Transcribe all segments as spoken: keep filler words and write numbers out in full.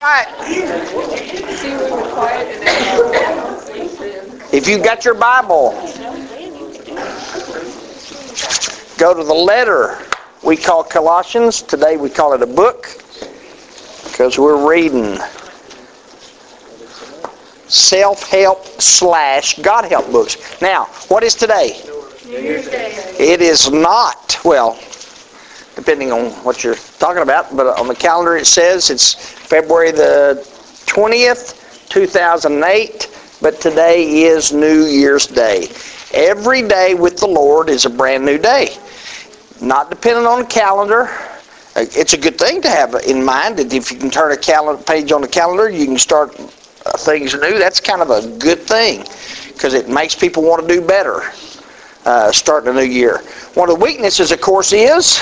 right. If you've got your Bible, go to the letter we call Colossians. Today we call it a book because we're reading self-help slash God-help books. Now, what is today? New Year's Day. It is not, well, depending on what you're talking about, but on the calendar it says it's February the twentieth, two thousand eight, but today is New Year's Day. Every day with the Lord is a brand new day. Not dependent on the calendar. It's a good thing to have in mind that if you can turn a calendar page on the calendar, you can start things new. That's kind of a good thing because it makes people want to do better uh, starting a new year. One of the weaknesses, of course, is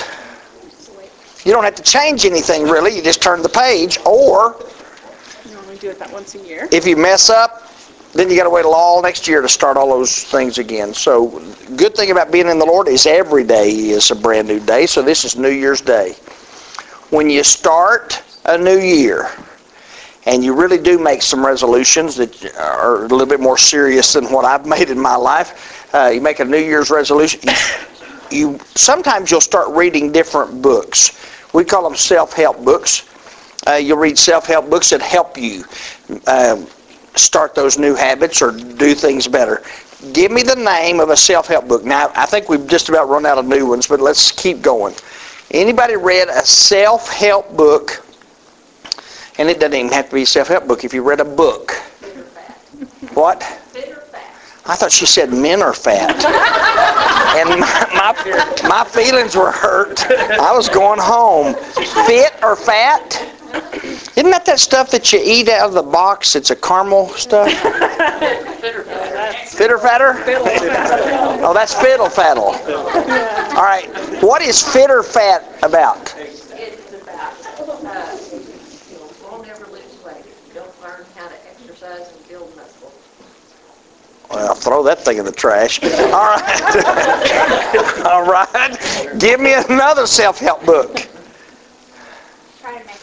you don't have to change anything really. You just turn the page, or you only do it that once a year. If you mess up, then you got to wait all next year to start all those things again. So, good thing about being in the Lord is every day is a brand new day. So this is New Year's Day. When you start a new year, and you really do make some resolutions that are a little bit more serious than what I've made in my life, uh, you make a New Year's resolution. You, you sometimes you'll start reading different books. We call them self-help books. Uh, you'll read self-help books that help you uh, start those new habits or do things better. Give me the name of a self-help book. Now, I think we've just about run out of new ones, but let's keep going. Anybody read a self-help book? And it doesn't even have to be a self-help book. If you read a book. Fit or fat. What? Fit or fat. I thought she said men are fat. And my, my, my feelings were hurt. I was going home. Fit or fat? Isn't that that stuff that you eat out of the box? It's a caramel stuff? Fit or fat. Fit or fatter? Oh, that's fiddle faddle. All right. What is fit or fat about? It's about uh, you won't ever lose weight if you don't learn how to exercise and build muscle. Well, throw that thing in the trash. All right. All right. Give me another self-help book. Try to make me.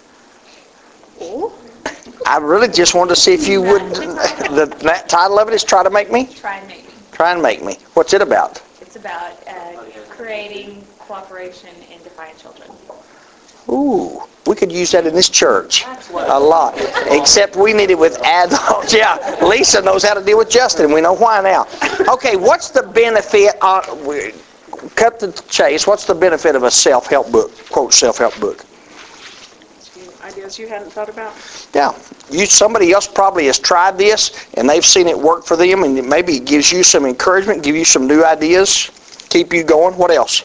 I really just wanted to see if you would. The that title of it is Try to Make Me? Try and Make Me. Try and Make Me. What's it about? It's about uh, creating cooperation in defiant children. Ooh, we could use that in this church a lot. Except we need it with adults. Yeah, Lisa knows how to deal with Justin. We know why now. Okay, what's the benefit? Uh, we, cut the chase. What's the benefit of a self-help book? Quote, self-help book. Ideas you hadn't thought about? Yeah, you somebody else probably has tried this and they've seen it work for them, and maybe it gives you some encouragement, give you some new ideas, keep you going. What else?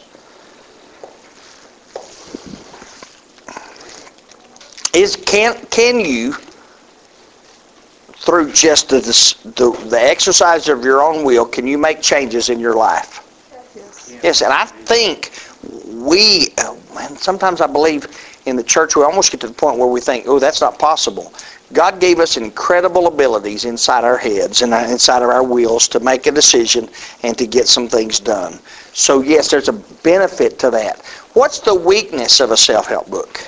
Is can can you through just the, the the exercise of your own will, can you make changes in your life? Yes. Yes, and I think we, and sometimes I believe in the church we almost get to the point where we think, oh, that's not possible. God gave us incredible abilities inside our heads and inside of our wills to make a decision and to get some things done. So yes, there's a benefit to that. What's the weakness of a self-help book?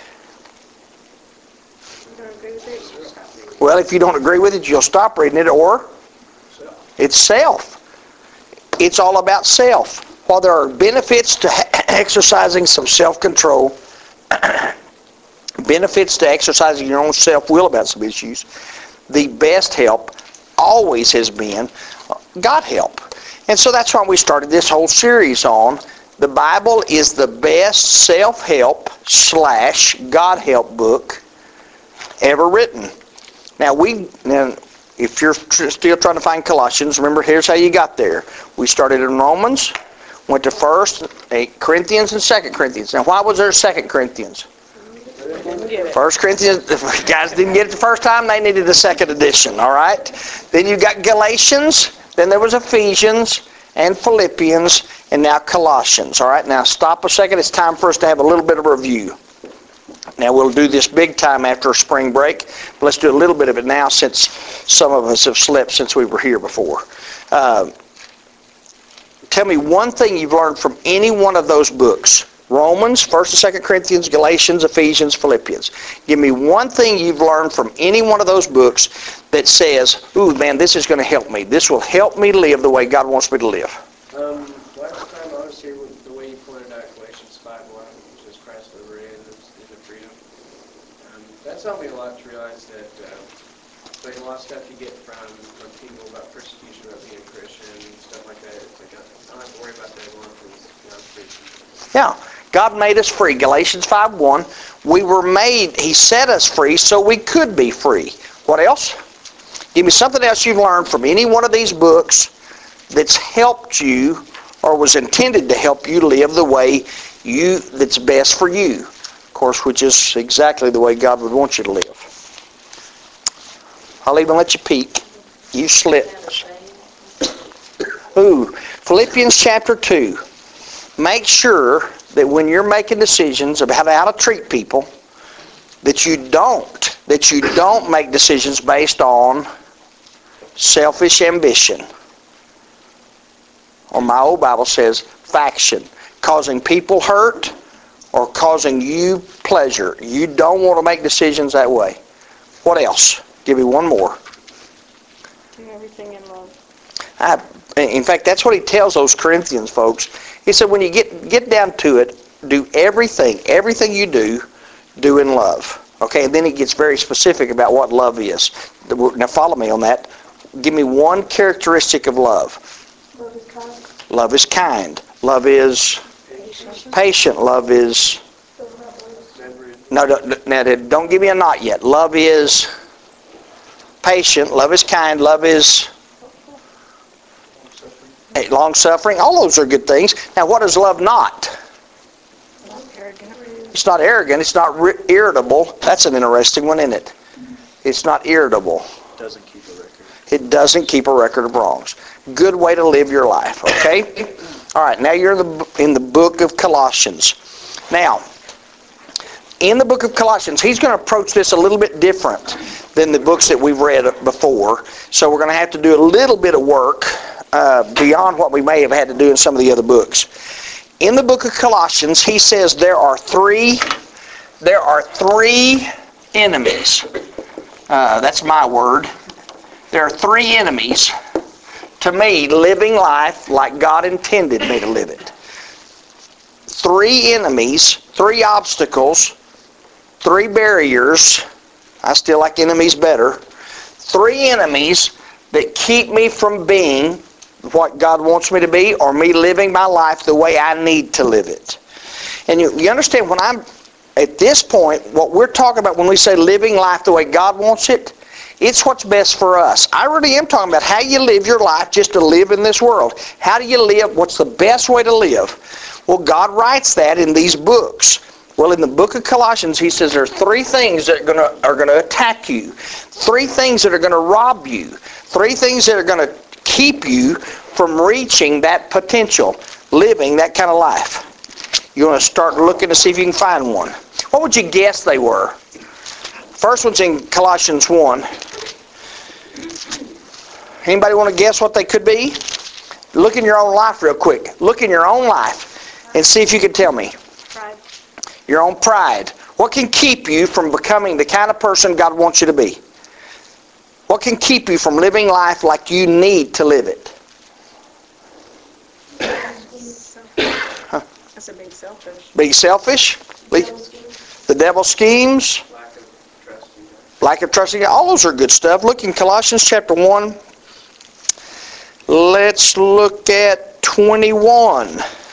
Well, if you don't agree with it, you'll stop reading it, or it's self. It's all about self. While there are benefits to exercising some self-control, benefits to exercising your own self-will about some issues, the best help always has been God help. And so that's why we started this whole series on the Bible is the best self-help slash God help book ever written. Now, we, now, if you're tr- still trying to find Colossians, remember, here's how you got there. We started in Romans, went to First Corinthians and Second Corinthians. Now, why was there Second Corinthians? First Corinthians, if guys didn't get it the first time, they needed the second edition, all right? Then you got Galatians, then there was Ephesians and Philippians, and now Colossians, all right? Now, stop a second. It's time for us to have a little bit of a review. Now, we'll do this big time after spring break. But let's do a little bit of it now since some of us have slept since we were here before. Uh, tell me one thing you've learned from any one of those books Romans, First and Second Corinthians, Galatians, Ephesians, Philippians. Give me one thing you've learned from any one of those books that says, ooh, man, this is going to help me. This will help me live the way God wants me to live. Um, last time I was here, with the way you pointed out Galatians five one, which is Christ liberated is the freedom. Um, that's helped me a lot to realize that uh, like a lot of stuff you get from, from people about persecution, about being a Christian, and stuff like that. It's like, I don't have to worry about that one because I'm free. Yeah, God made us free. Galatians five one. We were made, He set us free so we could be free. What else? Give me something else you've learned from any one of these books that's helped you or was intended to help you live the way you that's best for you. Of course, which is exactly the way God would want you to live. I'll even let you peek. You slip. Ooh, Philippians chapter two. Make sure that when you're making decisions about how to treat people, that you don't, that you don't make decisions based on selfish ambition. Or my old Bible says faction, causing people hurt or causing you pleasure. You don't want to make decisions that way. What else? Give me one more. Do everything in love. I, in fact, that's what he tells those Corinthians folks. He said, when you get get down to it, do everything, everything you do, do in love. Okay, and then he gets very specific about what love is. Now follow me on that. Give me one characteristic of love. Love is kind. Love is kind. Love is Patient. patient. Love is... No, don't, now, don't give me a not yet. Love is patient. Love is kind. Love is long-suffering. All those are good things. Now, what is love not? Arrogant. It's not arrogant. It's not ri- irritable. That's an interesting one, isn't it? It's not irritable. Doesn't keep a record. It doesn't keep a record of wrongs. Good way to live your life, okay? All right, now you're in the, in the book of Colossians. Now, in the book of Colossians, he's going to approach this a little bit different than the books that we've read before. So we're going to have to do a little bit of work uh, beyond what we may have had to do in some of the other books. In the book of Colossians, he says there are three, there are three enemies. Uh, that's my word. There are three enemies to me living life like God intended me to live it. Three enemies, three obstacles, three barriers. I still like enemies better. Three enemies that keep me from being what God wants me to be or me living my life the way I need to live it. And you, you understand, when I'm at this point, what we're talking about when we say living life the way God wants it, it's what's best for us. I really am talking about how you live your life just to live in this world. How do you live? What's the best way to live? Well, God writes that in these books. Well, in the book of Colossians, he says there are three things that are going to are going to attack you. Three things that are going to rob you. Three things that are going to keep you from reaching that potential, living that kind of life. You want to start looking to see if you can find one. What would you guess they were? First one's in Colossians one. Anybody want to guess what they could be? Look in your own life real quick. Look in your own life and see if you can tell me. Pride. Your own pride. What can keep you from becoming the kind of person God wants you to be? What can keep you from living life like you need to live it? Huh. I said being selfish. Being selfish? The devil's schemes? Lack of trusting God. Lack of trusting God. All those are good stuff. Look in Colossians chapter one. Let's look at twenty-one.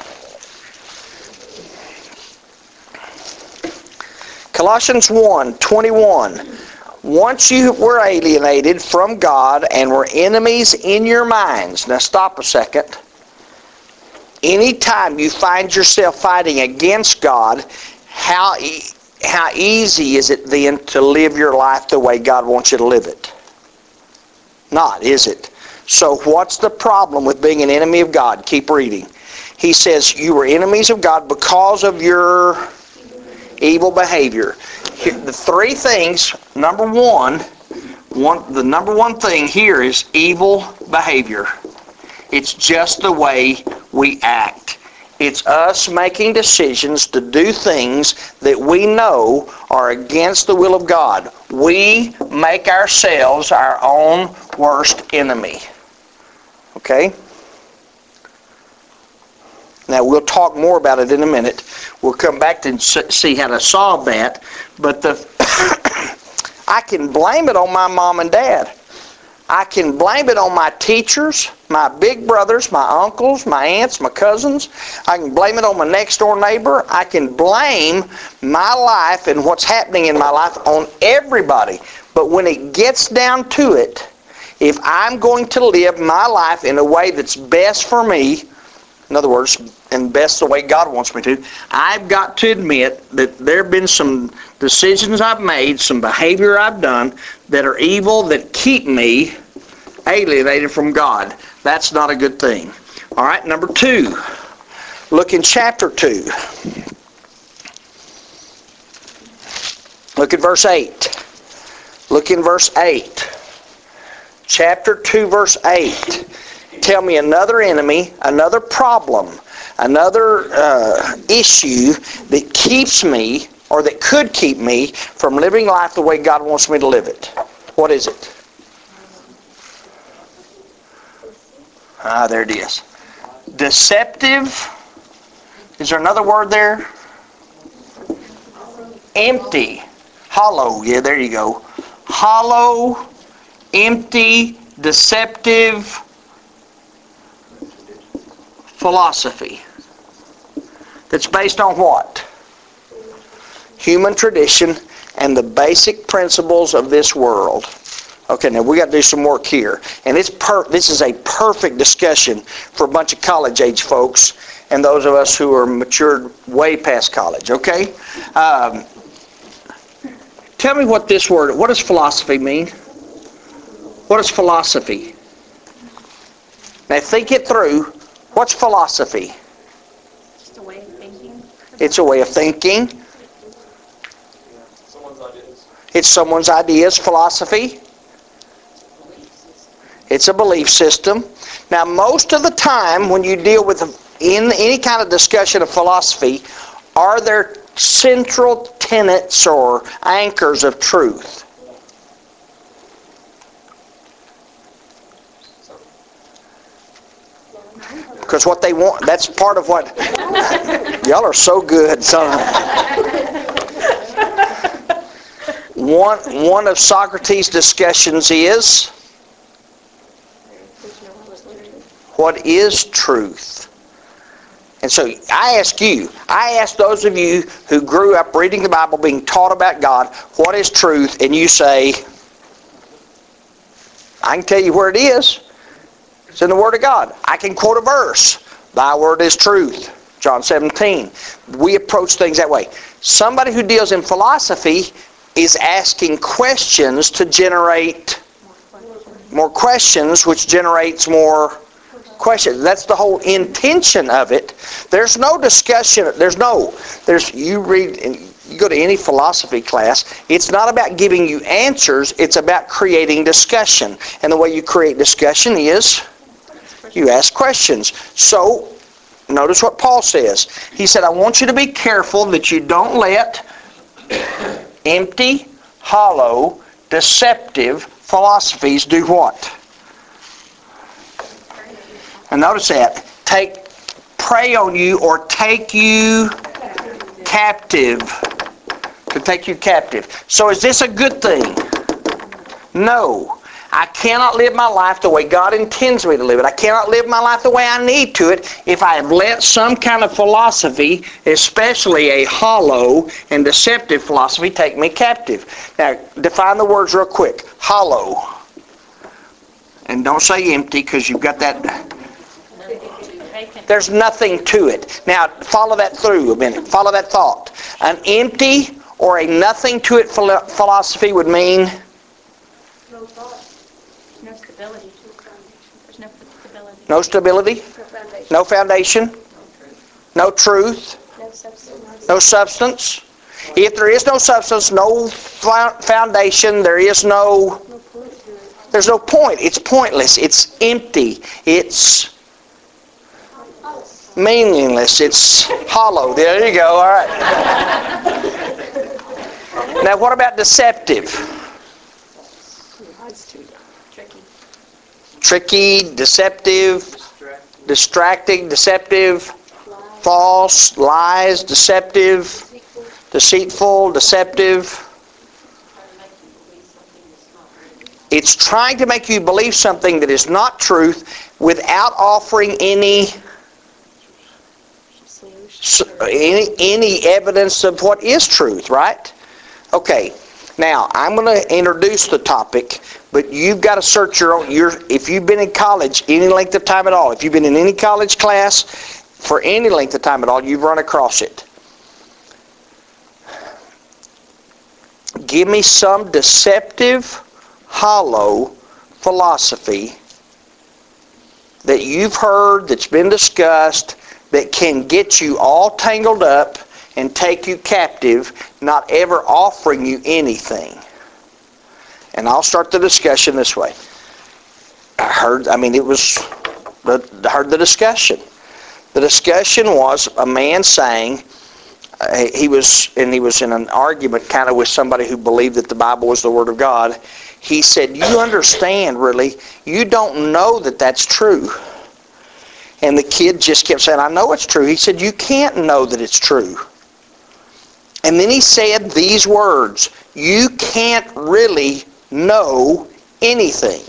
Colossians one, twenty-one. Once you were alienated from God and were enemies in your minds. Now stop a second. Anytime you find yourself fighting against God, how, e- how easy is it then to live your life the way God wants you to live it? Not, is it? So what's the problem with being an enemy of God? Keep reading. He says you were enemies of God because of your evil behavior. Here, the three things, number one, one, the number one thing here is evil behavior. It's just the way we act. It's us making decisions to do things that we know are against the will of God. We make ourselves our own worst enemy. Okay? Now, we'll talk more about it in a minute. We'll come back to see how to solve that. But the I can blame it on my mom and dad. I can blame it on my teachers, my big brothers, my uncles, my aunts, my cousins. I can blame it on my next door neighbor. I can blame my life and what's happening in my life on everybody. But when it gets down to it, if I'm going to live my life in a way that's best for me, in other words, and best the way God wants me to, I've got to admit that there have been some decisions I've made, some behavior I've done that are evil, that keep me alienated from God. That's not a good thing. All right, number two. Look in chapter two. Look at verse eight. Look in verse eight. Chapter two, verse eight. Tell me another enemy, another problem, another uh, issue that keeps me, or that could keep me, from living life the way God wants me to live it. What is it? Ah, there it is. Deceptive. Is there another word there? Empty. Hollow. Yeah, there you go. Hollow, empty, deceptive philosophy. That's based on what? Human tradition and the basic principles of this world. Okay, now we got to do some work here. And it's per this is a perfect discussion for a bunch of college-age folks and those of us who are matured way past college, okay? Um, tell me what this word, what does philosophy mean? What is philosophy? Now think it through. What's philosophy? Just a way of thinking. It's a way of thinking. Someone's ideas. It's someone's ideas. Philosophy. It's a belief system. Now, most of the time when you deal with, in any kind of discussion of philosophy, are there central tenets or anchors of truth? Because what they want, that's part of what, y'all are so good, son. One, one of Socrates' discussions is, what is truth? And so I ask you, I ask those of you who grew up reading the Bible, being taught about God, what is truth? And you say, I can tell you where it is. It's in the Word of God. I can quote a verse. Thy word is truth. John seventeen. We approach things that way. Somebody who deals in philosophy is asking questions to generate more questions, which generates more questions. That's the whole intention of it. There's no discussion. There's no, there's, you read, you go to any philosophy class, it's not about giving you answers, it's about creating discussion. And the way you create discussion is you ask questions. So, notice what Paul says. He said, I want you to be careful that you don't let empty, hollow, deceptive philosophies do what? And notice that. Take, prey on you or take you captive. To take you captive. So is this a good thing? No. I cannot live my life the way God intends me to live it. I cannot live my life the way I need to it if I have let some kind of philosophy, especially a hollow and deceptive philosophy, take me captive. Now, define the words real quick. Hollow. And don't say empty because you've got that. There's nothing to it. Now, follow that through a minute. Follow that thought. An empty or a nothing to it philosophy would mean? No thought. No stability. There's no stability. No stability? No foundation. No foundation? No truth? No substance. No substance? If there is no substance, no foundation, there is no... No point to it. There's no point. It's pointless. It's empty. It's Meaningless. It's hollow. There you go. All right. Now, what about deceptive? That's too tricky. Tricky, deceptive, Distracting. distracting, deceptive, false, lies, deceptive, deceitful, deceptive. It's trying to make you believe something that is not truth without offering any any any evidence of what is truth, right? Okay. Now, I'm going to introduce the topic, but you've got to search your own. Your, if you've been in college any length of time at all, if you've been in any college class for any length of time at all, you've run across it. Give me some deceptive, hollow philosophy that you've heard, that's been discussed, that can get you all tangled up and take you captive, not ever offering you anything. And I'll start the discussion this way. I heard, I mean, it was, I heard the discussion. The discussion was a man saying, uh, he was, and he was in an argument kind of with somebody who believed that the Bible was the Word of God. He said, you understand, really, you don't know that that's true. And the kid just kept saying, I know it's true. He said, you can't know that it's true. And then he said these words, you can't really know anything.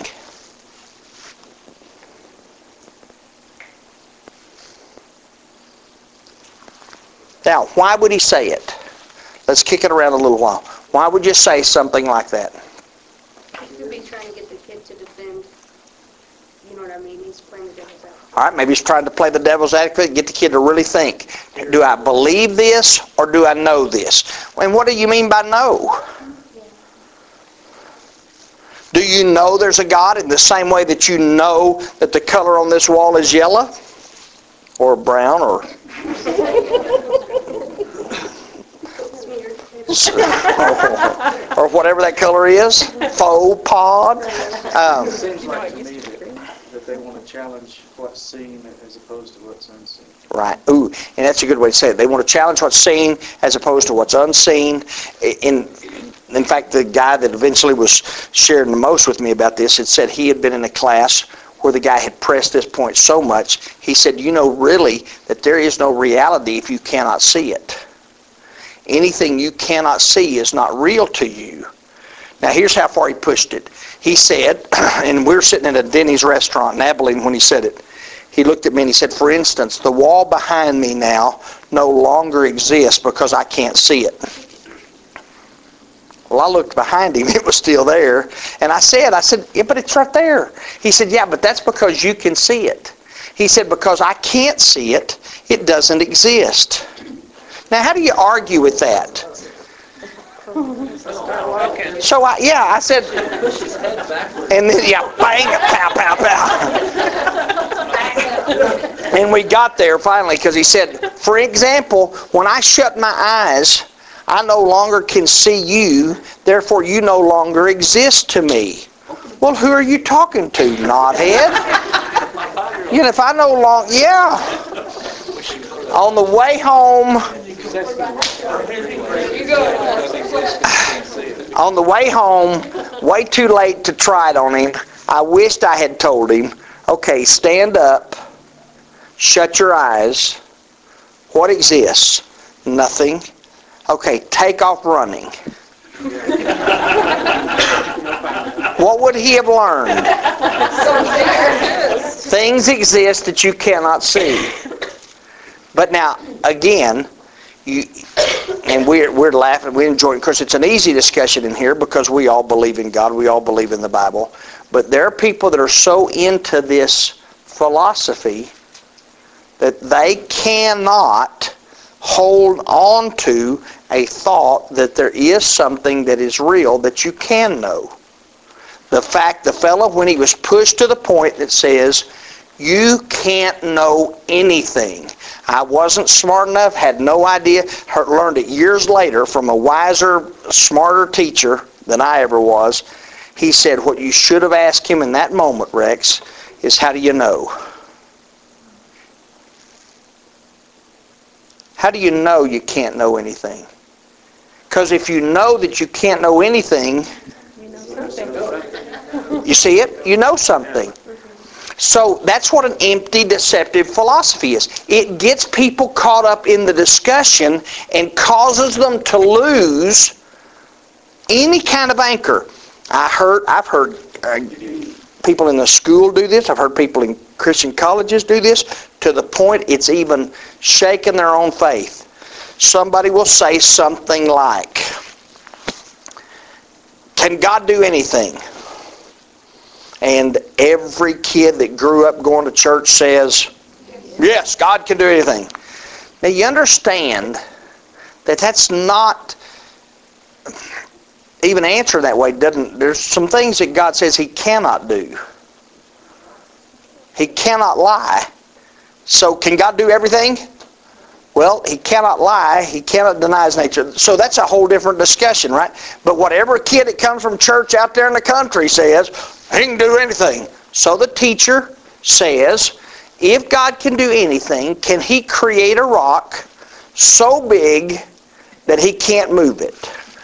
Now, why would he say it? Let's kick it around a little while. Why would you say something like that? He could be trying to get the kid to defend, you know what I mean? He's playing the devil's advocate. All right, maybe he's trying to play the devil's advocate and get the kid to really think, do I believe this or do I know this? And what do you mean by know? Do you know there's a God in the same way that you know that the color on this wall is yellow or brown or or whatever that color is, faux pod? Um, It seems like to me that, that they want to challenge what's seen as opposed to what's unseen. Right. Ooh, and that's a good way to say it. They want to challenge what's seen as opposed to what's unseen. In, in fact, the guy that eventually was sharing the most with me about this had said he had been in a class where the guy had pressed this point so much, he said, you know really that there is no reality if you cannot see it. Anything you cannot see is not real to you. Now here's how far he pushed it. He said, and we were sitting at a Denny's restaurant in Abilene when he said it. He looked at me and he said, for instance, the wall behind me now no longer exists because I can't see it. Well, I looked behind him. It was still there. And I said, I said, yeah, but it's right there. He said, yeah, but that's because you can see it. He said, because I can't see it, it doesn't exist. Now, how do you argue with that? So, I, yeah, I said, and then, yeah, bang, pow, pow, pow. And we got there finally because he said, for example, when I shut my eyes, I no longer can see you, therefore you no longer exist to me. Well, who are you talking to, knothead? You know, if I no longer, yeah. On the way home, on the way home, way too late to try it on him, I wished I had told him, okay, stand up, shut your eyes. What exists? Nothing. Okay, take off running. What would he have learned? Things exist that you cannot see. But now, again, you, and we're, we're laughing, we're enjoying, of course it's an easy discussion in here because we all believe in God, we all believe in the Bible. But there are people that are so into this philosophy that they cannot hold on to a thought that there is something that is real that you can know. The fact the fellow, when he was pushed to the point that says, you can't know anything. I wasn't smart enough, had no idea, heard, learned it years later from a wiser, smarter teacher than I ever was. He said, what you should have asked him in that moment, Rex, is how do you know? How do you know you can't know anything? Because if you know that you can't know anything, You know something. you see it? You know something. So that's what an empty, deceptive philosophy is. It gets people caught up in the discussion and causes them to lose any kind of anchor. I heard, I've heard uh, people in the school do this. I've heard people in Christian colleges do this to the point it's even shaken their own faith. Somebody will say something like, "Can God do anything?" And every kid that grew up going to church says, "Yes, God can do anything." Now you understand that that's not even answered that way. Doesn't there's some things that God says He cannot do. He cannot lie. So can God do everything? Well, He cannot lie. He cannot deny His nature. So that's a whole different discussion, right? But whatever kid that comes from church out there in the country says, He can do anything. So the teacher says, if God can do anything, can He create a rock so big that He can't move it?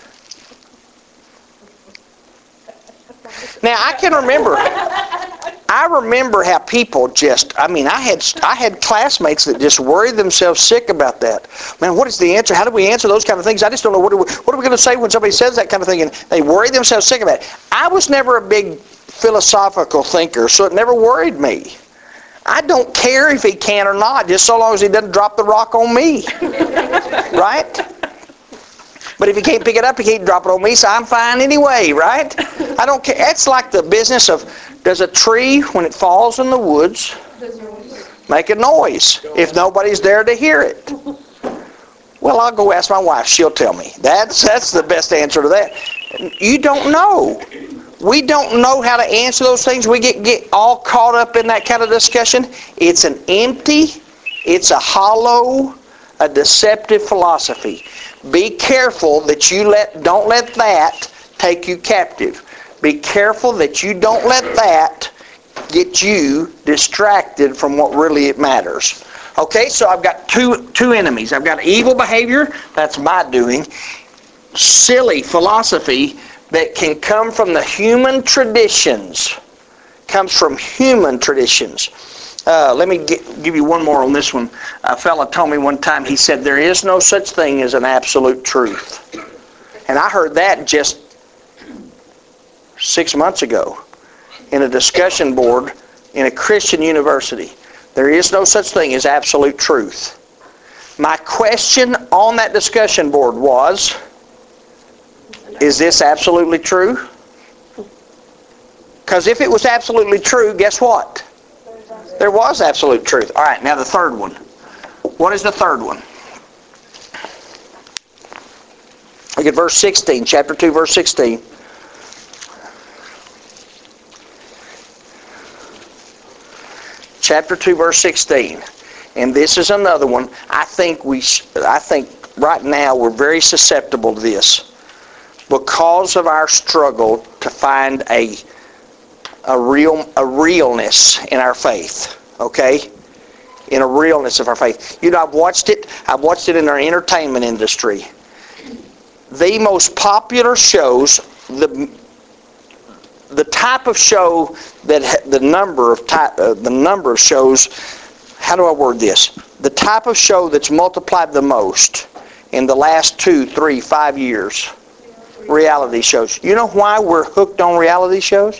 Now, I can remember, I remember how people just, I mean, I had I had classmates that just worried themselves sick about that. Man, what is the answer? How do we answer those kind of things? I just don't know. What are we, what are we going to say when somebody says that kind of thing? And they worry themselves sick about it. I was never a big philosophical thinker, so it never worried me. I don't care if He can or not, just so long as He doesn't drop the rock on me. Right? But if He can't pick it up, He can't drop it on me, so I'm fine anyway, right? I don't care. It's like the business of, does a tree, when it falls in the woods, make a noise if nobody's there to hear it? Well, I'll go ask my wife. She'll tell me. That's, that's the best answer to that. You don't know. We don't know how to answer those things. We get, get all caught up in that kind of discussion. It's an empty, it's a hollow, a deceptive philosophy. Be careful that you let, don't let that take you captive. Be careful that you don't let that get you distracted from what really it matters. Okay, so I've got two two enemies. I've got evil behavior, that's my doing. Silly philosophy that can come from the human traditions. Comes from human traditions. Uh, let me get, give you one more on this one. A fella told me one time, he said, there is no such thing as an absolute truth. And I heard that just six months ago in a discussion board in a Christian university. There is no such thing as absolute truth. My question on that discussion board was, is this absolutely true? Because if it was absolutely true, guess what? There was absolute truth. All right, now the third one. What is the third one? Look at verse sixteen, chapter two, verse sixteen. Chapter two, verse sixteen. And this is another one. I think we, I think right now we're very susceptible to this because of our struggle to find a a real a realness in our faith. Okay, in a realness of our faith. You know, I've watched it. I've watched it in our entertainment industry. The most popular shows, the the type of show that the number of type, uh, the number of shows. How do I word this? The type of show that's multiplied the most in the last two, three, five years. Reality shows. You know why we're hooked on reality shows?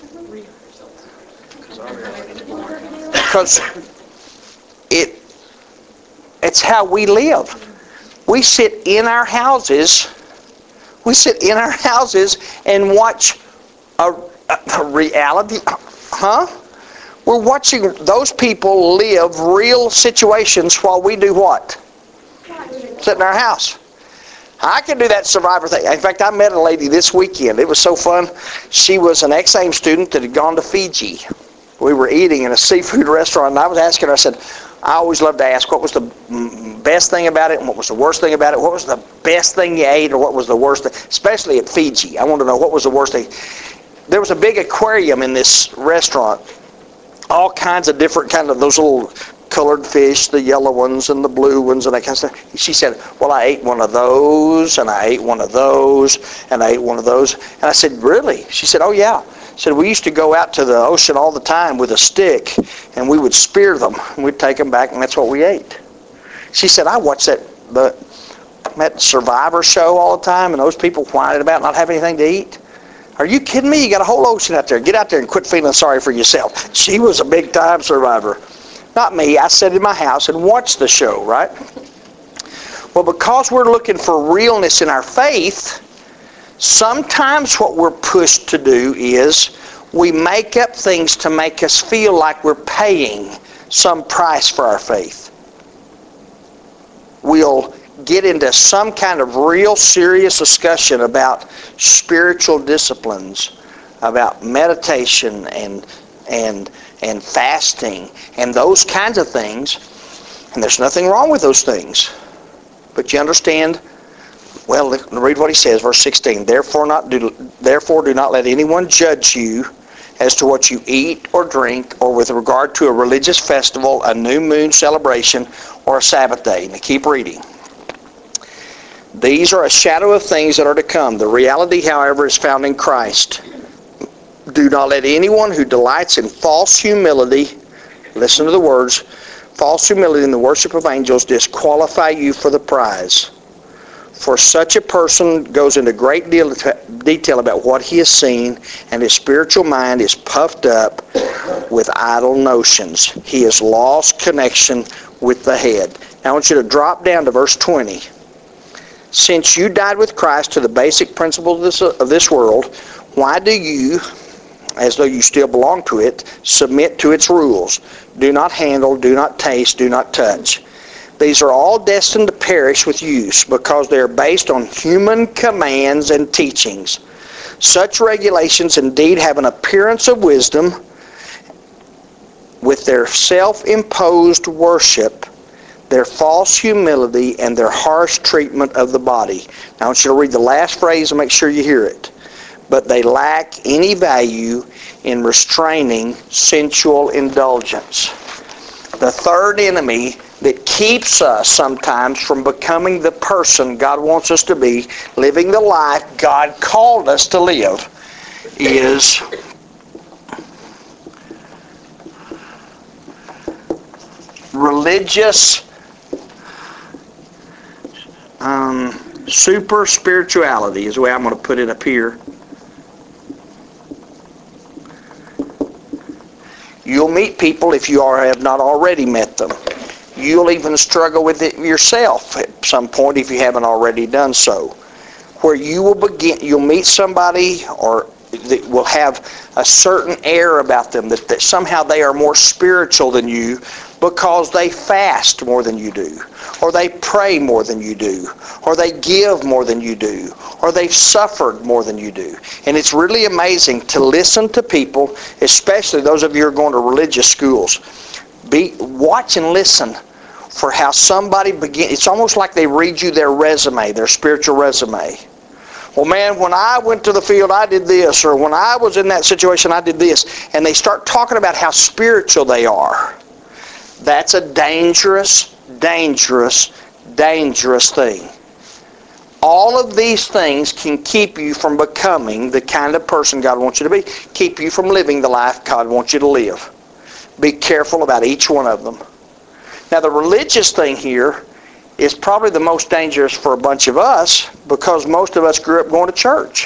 Because it it's how we live. We sit in our houses. We sit in our houses and watch a, a reality. Huh? We're watching those people live real situations while we do what? Sit in our house. I can do that survivor thing. In fact, I met a lady this weekend. It was so fun. She was an ex-A I M student that had gone to Fiji. We were eating in a seafood restaurant, and I was asking her, I said, I always love to ask, what was the best thing about it and what was the worst thing about it? What was the best thing you ate or what was the worst thing? Especially at Fiji. I wanted to know what was the worst thing. There was a big aquarium in this restaurant. All kinds of different kind of those little colored fish, the yellow ones and the blue ones and that kind of stuff. She said, well, I ate one of those, and I ate one of those, and I ate one of those. And I said, really? She said, oh, yeah. She said, we used to go out to the ocean all the time with a stick, and we would spear them, and we'd take them back, and that's what we ate. She said, I watched that, the, that Survivor show all the time, and those people whining about not having anything to eat. Are you kidding me? You got a whole ocean out there. Get out there and quit feeling sorry for yourself. She was a big-time survivor. Not me. I sat in my house and watched the show, right? Well, because we're looking for realness in our faith, sometimes what we're pushed to do is we make up things to make us feel like we're paying some price for our faith. We'll get into some kind of real serious discussion about spiritual disciplines, about meditation and and and fasting and those kinds of things. And there's nothing wrong with those things. But you understand, well, read what he says, verse sixteen. Therefore not do therefore do not let anyone judge you as to what you eat or drink, or with regard to a religious festival, a new moon celebration, or a Sabbath day. Now keep reading. These are a shadow of things that are to come. The reality, however, is found in Christ. Do not let anyone who delights in false humility, listen to the words, false humility in the worship of angels, disqualify you for the prize. For such a person goes into great deal of detail about what he has seen, and his spiritual mind is puffed up with idle notions. He has lost connection with the head. Now I want you to drop down to verse twenty. Since you died with Christ to the basic principles of this, of this world, why do you, as though you still belong to it, submit to its rules? Do not handle, do not taste, do not touch. These are all destined to perish with use, because they are based on human commands and teachings. Such regulations indeed have an appearance of wisdom. With their self-imposed worship, their false humility, and their harsh treatment of the body. Now I want you to read the last phrase and make sure you hear it. But they lack any value in restraining sensual indulgence. The third enemy that keeps us sometimes from becoming the person God wants us to be, living the life God called us to live, is religious um, super spirituality is the way I'm going to put it up here. You'll meet people, if you are have not already met them. You'll even struggle with it yourself at some point if you haven't already done so. Where you will begin, you'll meet somebody or that will have a certain air about them, that, that somehow they are more spiritual than you because they fast more than you do, or they pray more than you do, or they give more than you do, or they've suffered more than you do. And it's really amazing to listen to people, especially those of you who are going to religious schools. Be watch and listen for how somebody begin. It's almost like they read you their resume, their spiritual resume. Well, man, when I went to the field, I did this, or when I was in that situation, I did this. And they start talking about how spiritual they are. That's a dangerous, dangerous, dangerous thing. All of these things can keep you from becoming the kind of person God wants you to be. Keep you from living the life God wants you to live. Be careful about each one of them. Now, the religious thing here is probably the most dangerous for a bunch of us, because most of us grew up going to church.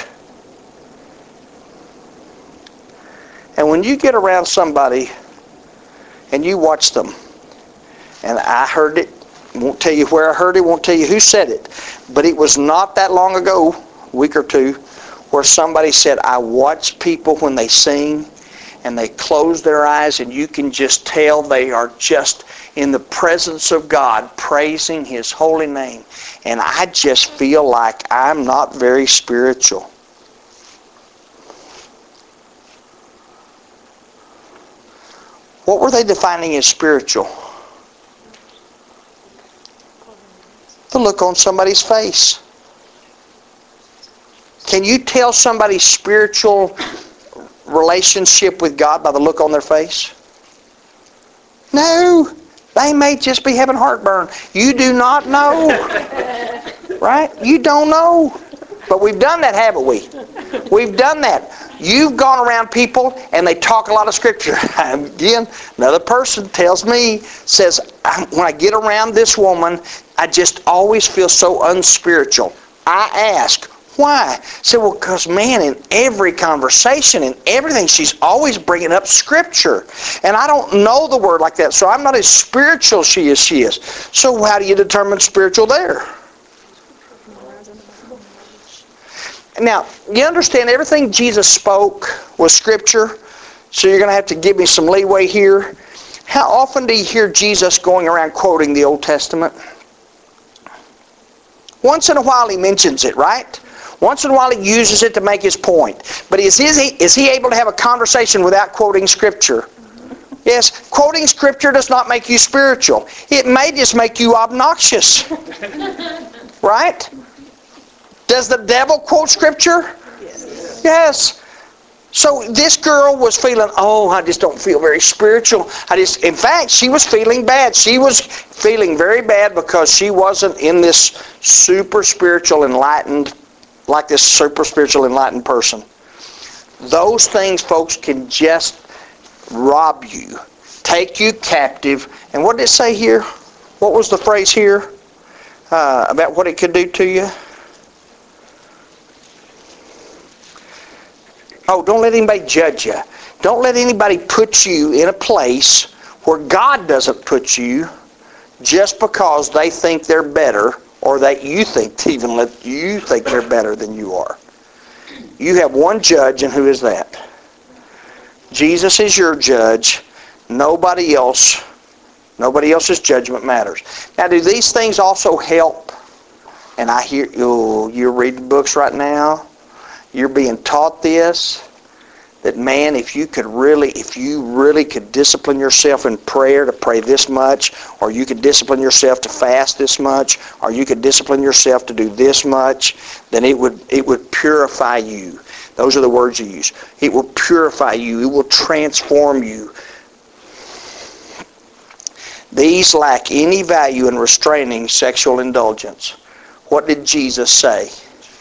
And when you get around somebody and you watch them, and I heard it, won't tell you where I heard it, won't tell you who said it, but it was not that long ago, a week or two, where somebody said, I watch people when they sing, and they close their eyes, and you can just tell they are just in the presence of God, praising His holy name. And I just feel like I'm not very spiritual. What were they defining as spiritual? The look on somebody's face. Can you tell somebody's spiritual relationship with God by the look on their face? No. They may just be having heartburn. You do not know. Right? You don't know. But we've done that, haven't we? We've done that. You've gone around people and they talk a lot of Scripture. Again, another person tells me, says, when I get around this woman, I just always feel so unspiritual. I ask, why? I said, well, because, man, in every conversation, in everything, she's always bringing up Scripture. And I don't know the Word like that, so I'm not as spiritual as she is. She is. So how do you determine spiritual there? Now, you understand everything Jesus spoke was Scripture, so you're going to have to give me some leeway here. How often do you hear Jesus going around quoting the Old Testament? Once in a while he mentions it, right? Once in a while he uses it to make his point. But is he, is he able to have a conversation without quoting Scripture? Yes, quoting Scripture does not make you spiritual. It may just make you obnoxious. Right? Does the devil quote Scripture? Yes. Yes. So this girl was feeling, oh, I just don't feel very spiritual. I just, in fact, she was feeling bad. She was feeling very bad because she wasn't in this super spiritual enlightened, like this super spiritual enlightened person. Those things, folks, can just rob you, take you captive. And what did it say here? What was the phrase here uh, about what it could do to you? Oh, don't let anybody judge you. Don't let anybody put you in a place where God doesn't put you just because they think they're better or that you think even let you think they're better than you are. You have one judge, and who is that? Jesus is your judge. Nobody else, nobody else's judgment matters. Now, do these things also help? And I hear, oh, you're reading books right now. You're being taught this, that man, if you could really, if you really could discipline yourself in prayer to pray this much, or you could discipline yourself to fast this much, or you could discipline yourself to do this much, then it would it would purify you. Those are the words you use. It will purify you. It will transform you. These lack any value in restraining sexual indulgence. What did Jesus say?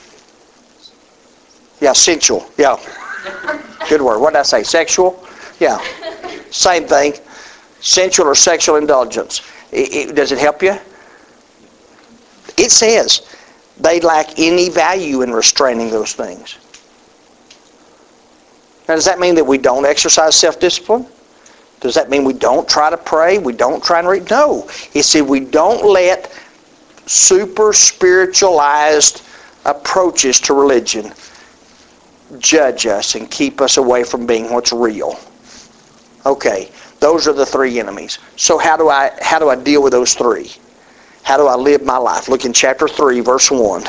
Yeah, sensual. Yeah. Good word. What did I say? Sexual? Yeah. Same thing. Sensual or sexual indulgence. It, it, does it help you? It says they lack any value in restraining those things. Now, does that mean that we don't exercise self-discipline? Does that mean we don't try to pray? We don't try and read? No. It said we don't let super spiritualized approaches to religion judge us and keep us away from being what's real. Okay, those are the three enemies. So how do I how do I deal with those three? How do I live my life? Look in chapter three, verse one.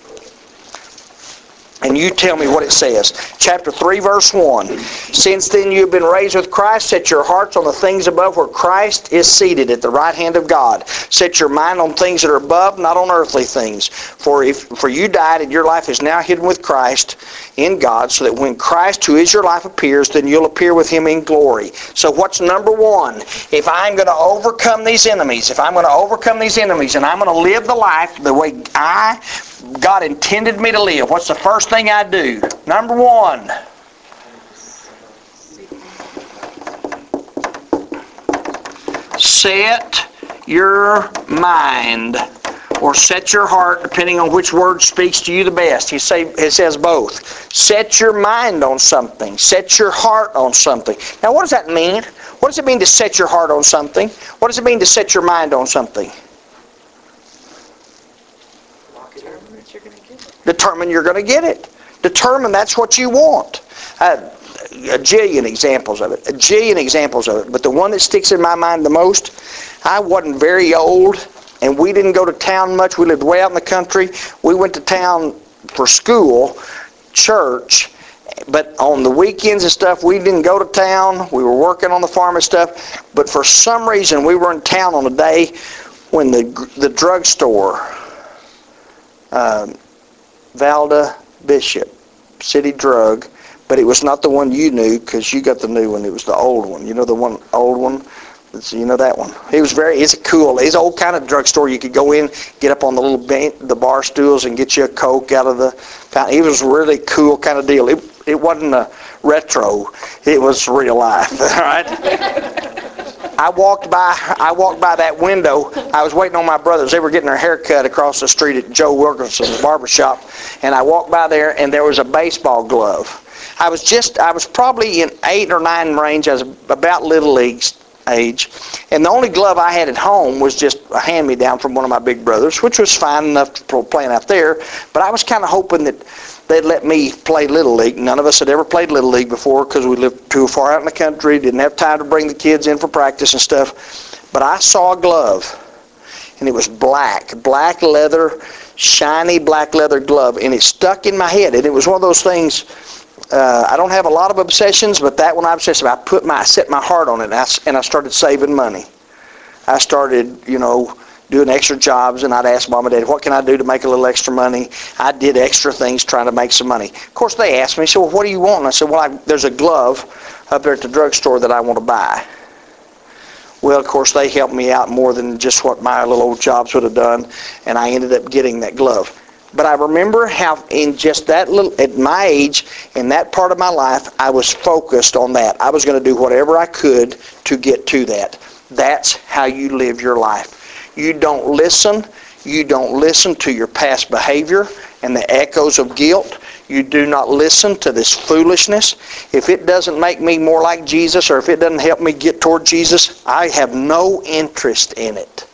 And you tell me what it says. Chapter three, verse one. Since then you have been raised with Christ, set your hearts on the things above where Christ is seated at the right hand of God. Set your mind on things that are above, not on earthly things. For if for you died and your life is now hidden with Christ in God, so that when Christ, who is your life, appears, then you'll appear with Him in glory. So what's number one? If I'm going to overcome these enemies, if I'm going to overcome these enemies and I'm going to live the life the way I God intended me to live, what's the first thing I do? Number one. Set your mind, or set your heart, depending on which word speaks to you the best. He say, it says both. Set your mind on something. Set your heart on something. Now, what does that mean? What does it mean to set your heart on something? What does it mean to set your mind on something? Determine you're going to get it. Determine that's what you want. Uh, a jillion examples of it. A jillion examples of it. But the one that sticks in my mind the most, I wasn't very old, and we didn't go to town much. We lived way out in the country. We went to town for school, church, but on the weekends and stuff, we didn't go to town. We were working on the farm and stuff. But for some reason, we were in town on a day when the the drugstore, um, Valda Bishop, City Drug, but it was not the one you knew because you got the new one. It was the old one. You know the one, old one So you know that one. He was very, it's cool. It's an old kind of drugstore. You could go in, get up on the little bench, the bar stools and get you a Coke out of the fountain. It was a really cool kind of deal. It, it wasn't a retro. It was real life, all right? I walked by, I walked by that window. I was waiting on my brothers. They were getting their hair cut across the street at Joe Wilkinson's barbershop. And I walked by there and there was a baseball glove. I was just, I was probably in eight or nine range. I was about Little League age. And the only glove I had at home was just a hand-me-down from one of my big brothers, which was fine enough for playing out there. But I was kind of hoping that they'd let me play Little League. None of us had ever played Little League before because we lived too far out in the country, didn't have time to bring the kids in for practice and stuff. But I saw a glove, and it was black, black leather, shiny black leather glove, and it stuck in my head. And it was one of those things, uh, I don't have a lot of obsessions, but that one I obsessed about. I put my, I set my heart on it, and I, and I started saving money. I started, you know, doing extra jobs, and I'd ask Mom and Dad, what can I do to make a little extra money? I did extra things trying to make some money. Of course, they asked me, so well, what do you want? And I said, well, I, there's a glove up there at the drugstore that I want to buy. Well, of course, they helped me out more than just what my little old jobs would have done, and I ended up getting that glove. But I remember how in just that little, at my age, in that part of my life, I was focused on that. I was going to do whatever I could to get to that. That's how you live your life. You don't listen. You don't listen to your past behavior and the echoes of guilt. You do not listen to this foolishness. If it doesn't make me more like Jesus, or if it doesn't help me get toward Jesus, I have no interest in it.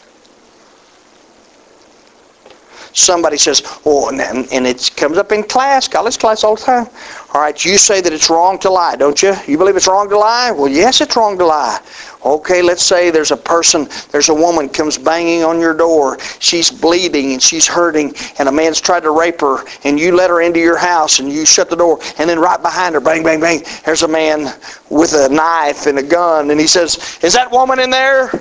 Somebody says, oh, and, and it comes up in class, college class all the time. All right, you say that it's wrong to lie, don't you? You believe it's wrong to lie? Well, yes, it's wrong to lie. Okay, let's say there's a person, there's a woman comes banging on your door. She's bleeding and she's hurting, and a man's tried to rape her, and you let her into your house and you shut the door, and then right behind her, bang, bang, bang, there's a man with a knife and a gun, and he says, is that woman in there?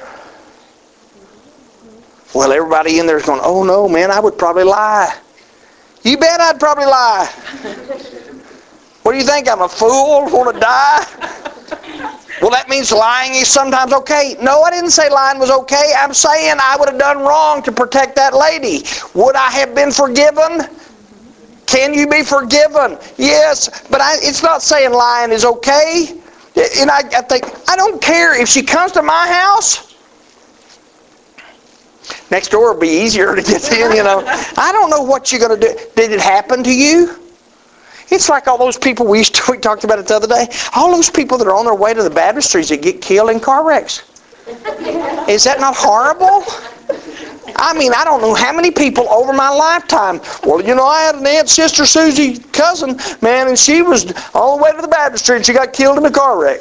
Well, everybody in there is going, oh no, man, I would probably lie. You bet I'd probably lie. What do you think, I'm a fool, want to die? Well, that means lying is sometimes okay. No, I didn't say lying was okay. I'm saying I would have done wrong to protect that lady. Would I have been forgiven? Can you be forgiven? Yes, but I, it's not saying lying is okay. And I, I think, I don't care if she comes to my house. Next door will be easier to get in, you know. I don't know what you're going to do. Did it happen to you? It's like all those people we used to, we talked about it the other day. All those people that are on their way to the baptistries that get killed in car wrecks. Is that not horrible? I mean, I don't know how many people over my lifetime. Well, you know, I had an Aunt Sister Susie cousin, man, and she was on the way to the baptistry and she got killed in a car wreck.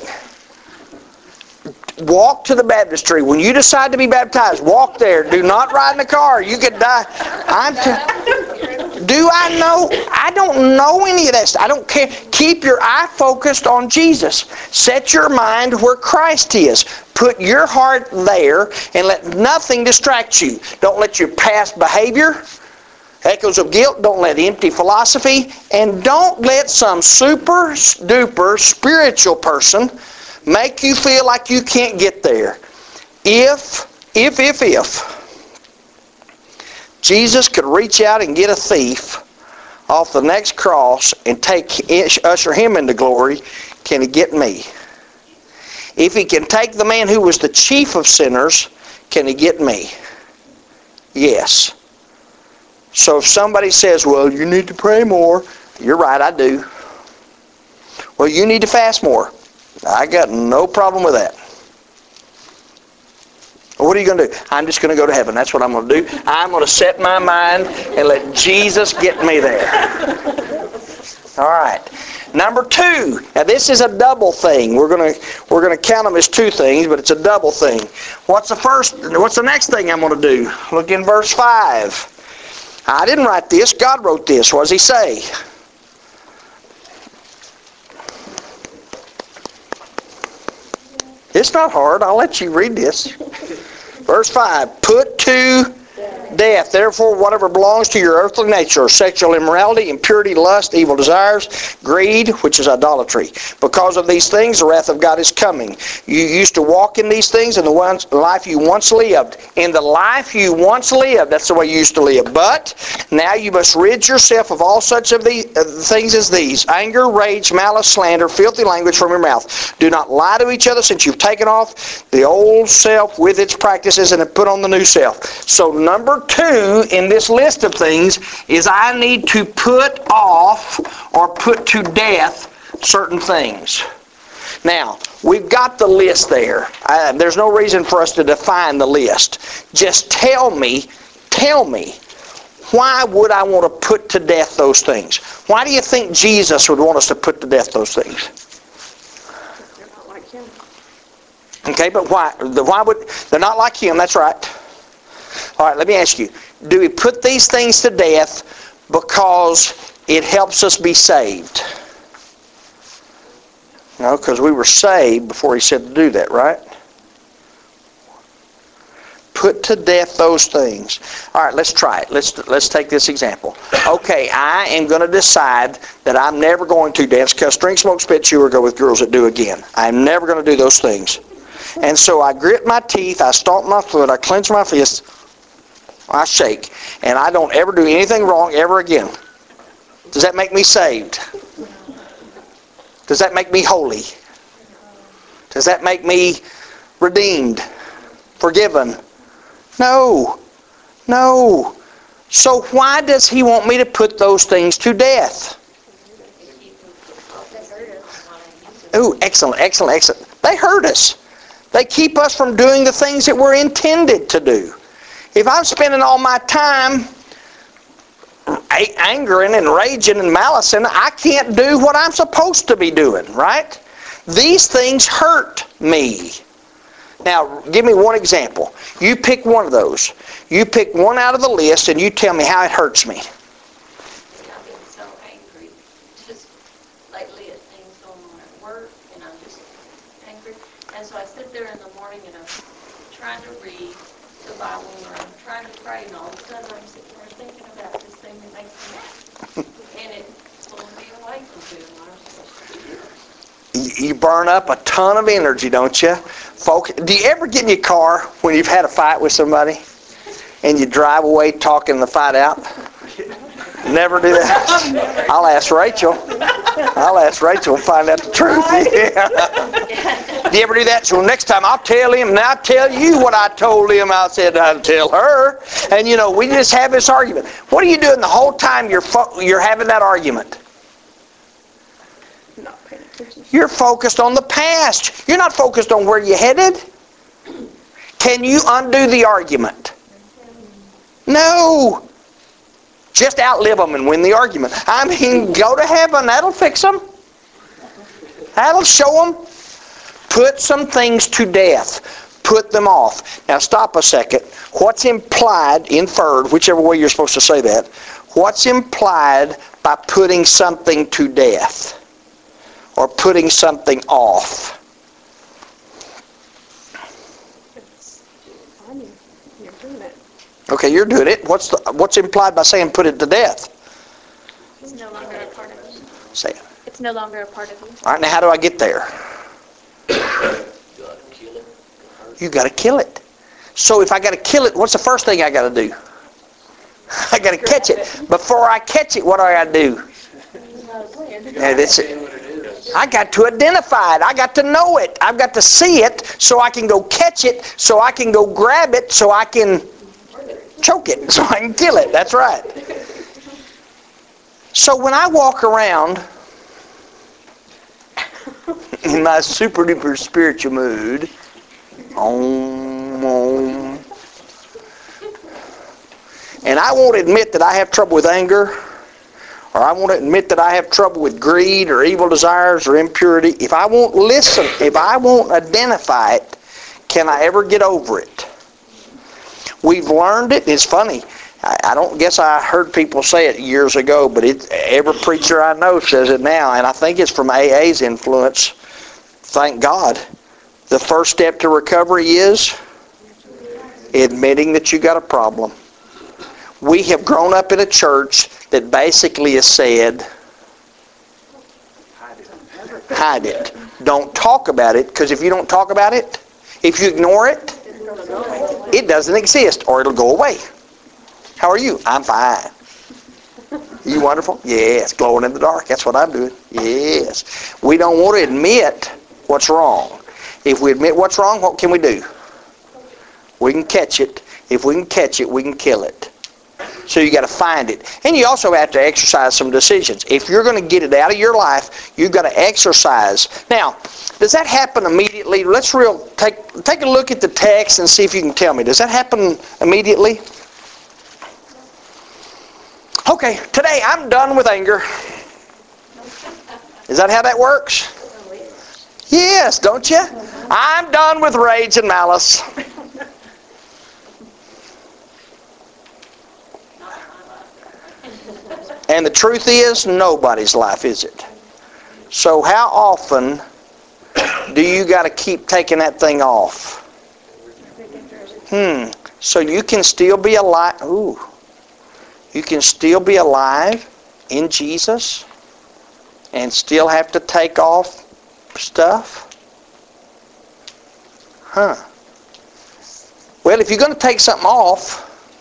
Walk to the baptistry. When you decide to be baptized, walk there. Do not ride in a car. You could die. I'm t- Do I know? I don't know any of that stuff. I don't care. Keep your eye focused on Jesus. Set your mind where Christ is. Put your heart there and let nothing distract you. Don't let your past behavior, echoes of guilt, don't let empty philosophy, and don't let some super duper spiritual person make you feel like you can't get there. If, if, if, if Jesus could reach out and get a thief off the next cross and take usher him into glory, can he get me? If he can take the man who was the chief of sinners, can he get me? Yes. So if somebody says, well, you need to pray more, you're right, I do. Well, you need to fast more. I got no problem with that. What are you going to do? I'm just going to go to heaven. That's what I'm going to do. I'm going to set my mind and let Jesus get me there. All right. Number two. Now this is a double thing. We're going to we're going to count them as two things, but it's a double thing. What's the first? What's the next thing I'm going to do? Look in verse five. I didn't write this. God wrote this. What does he say? It's not hard. I'll let you read this. Verse five. Put to death. Therefore, whatever belongs to your earthly nature, sexual immorality, impurity, lust, evil desires, greed, which is idolatry. Because of these things, the wrath of God is coming. You used to walk in these things in the once, life you once lived. In the life you once lived, that's the way you used to live. But now you must rid yourself of all such of the uh, things as these: anger, rage, malice, slander, filthy language from your mouth. Do not lie to each other, since you've taken off the old self with its practices and have put on the new self. So number two in this list of things is I need to put off or put to death certain things. Now, we've got the list there. Uh, there's no reason for us to define the list. Just tell me, tell me, why would I want to put to death those things? Why do you think Jesus would want us to put to death those things? They're not like him. Okay, but why? Why would they're not like him? That's right. All right, let me ask you: do we put these things to death because it helps us be saved? No, because we were saved before he said to do that, right? Put to death those things. All right, let's try it. Let's let's take this example. Okay, I am going to decide that I'm never going to dance, cuss, drink, smoke, spit, chew, or go with girls that do again. I'm never going to do those things. And so I grit my teeth, I stomp my foot, I clench my fist, I shake, and I don't ever do anything wrong ever again. Does that make me saved? Does that make me holy? Does that make me redeemed? Forgiven? No. No. So why does he want me to put those things to death? Ooh, excellent, excellent, excellent. They hurt us. They keep us from doing the things that we're intended to do. If I'm spending all my time angering and raging and malicing, I can't do what I'm supposed to be doing, right? These things hurt me. Now, give me one example. You pick one of those. You pick one out of the list and you tell me how it hurts me. I've been so angry. Just lately at things going on at work, and I'm just angry. And so I sit there in the morning and I'm trying to read the Bible, or I'm trying to pray, and all of a sudden I'm sitting there thinking about this thing that makes me mad. And it's pulling me away from doing what I'm supposed to do. You burn up a ton of energy, don't you? Folk, do you ever get in your car when you've had a fight with somebody and you drive away talking the fight out? Never do that? I'll ask Rachel. I'll ask Rachel and find out the truth. Yeah. Do you ever do that? So next time I'll tell him, and I'll tell you what I told him. I said I'd tell her. And you know, we just have this argument. What are you doing the whole time you're fo- you're having that argument? Not paying attention. You're focused on the past. You're not focused on where you're headed. Can you undo the argument? No. Just outlive them and win the argument. I mean, go to heaven. That'll fix them. That'll show them. Put some things to death. Put them off. Now stop a second. What's implied, inferred, whichever way you're supposed to say that, what's implied by putting something to death? Or putting something off? It's on you. You're doing it. Okay, you're doing it. What's the, what's implied by saying put it to death? It's no longer a part of you. Say it. It's no longer a part of you. All right, now how do I get there? You got to kill it. So if I got to kill it, what's the first thing I got to do? I got to catch it. Before I catch it, what do I got to do? Yeah, that's it. I got to identify it. I got to know it. I've got to see it so I can go catch it, so I can go grab it, so I can choke it, so I can kill it. That's right. So when I walk around in my super duper spiritual mood, om, om, and I won't admit that I have trouble with anger, or I won't admit that I have trouble with greed or evil desires or impurity, if I won't listen, if I won't identify it, can I ever get over it? We've learned it. It's funny. I, I don't guess I heard people say it years ago, but it, every preacher I know says it now, and I think it's from A A's influence. Thank God. The first step to recovery is admitting that you got a problem. we have grown up in a church that basically has said, hide it. Don't talk about it, because if you don't talk about it, if you ignore it, it doesn't exist, or it'll go away. How are you? I'm fine. You wonderful? Yes. Glowing in the dark. That's what I'm doing. Yes. We don't want to admit what's wrong. If we admit what's wrong, what can we do? We can catch it. If we can catch it, we can kill it. So you got to find it. And you also have to exercise some decisions. If you're going to get it out of your life, you've got to exercise. Now, does that happen immediately? Let's real take take a look at the text and see if you can tell me. Does that happen immediately? Okay, today I'm done with anger. Is that how that works? Yes, don't you? I'm done with rage and malice. And the truth is, nobody's life is it. So how often do you got to keep taking that thing off? Hmm. So you can still be alive. Ooh. You can still be alive in Jesus and still have to take off stuff? Huh. Well, if you're going to take something off,